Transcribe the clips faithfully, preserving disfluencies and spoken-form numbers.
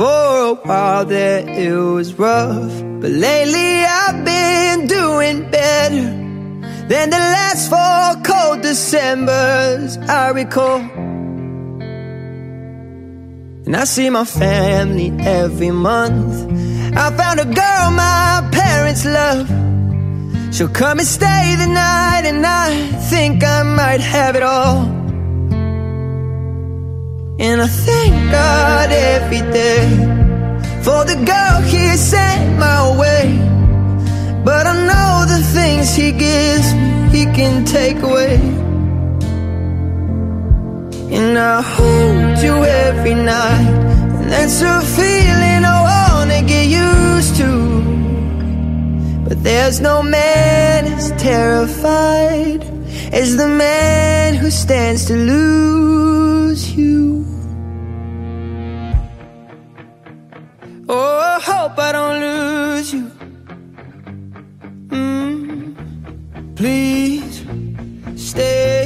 For a while there it was rough, but lately I've been doing better than the last four cold Decembers I recall. And I see my family every month. I found a girl my parents love. She'll come and stay the night, and I think I might have it all. And I thank God every day for the girl He sent my way. But I know the things He gives me, He can take away. And I hold you every night, and that's a feeling I wanna get used to. But there's no man as terrified as the man who stands to lose you. Oh, I hope I don't lose you. mm. Please stay.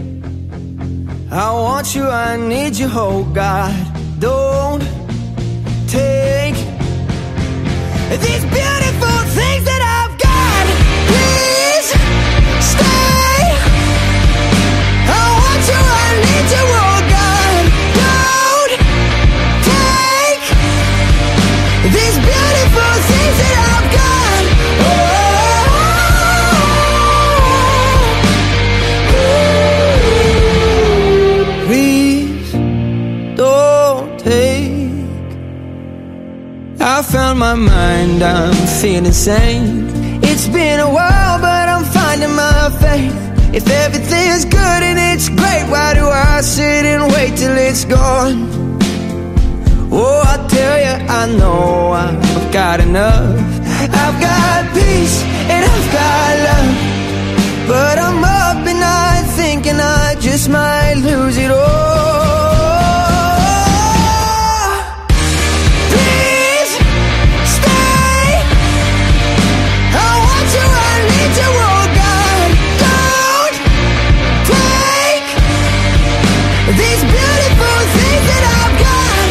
I want you, I need you, oh God. Don't take these beautiful things that I've got. Please stay. I want you, I need you, oh God. Don't take these beautiful things that I've got. Oh, please don't take. I found my mind, I'm feeling sane. It's been a while, but I'm finding my faith. If everything's good and it's great, why do I sit and wait till it's gone? Oh, I tell you, I know I've got enough. I've got peace and I've got love, but I'm up at night thinking I just might lose it all. Please stay. I want you, I need you, oh God. Don't take these beautiful things that I've got.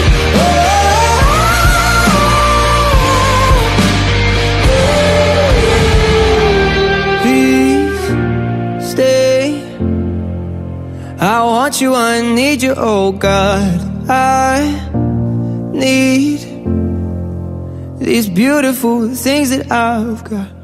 I want you, I need you, oh God. I need these beautiful things that I've got.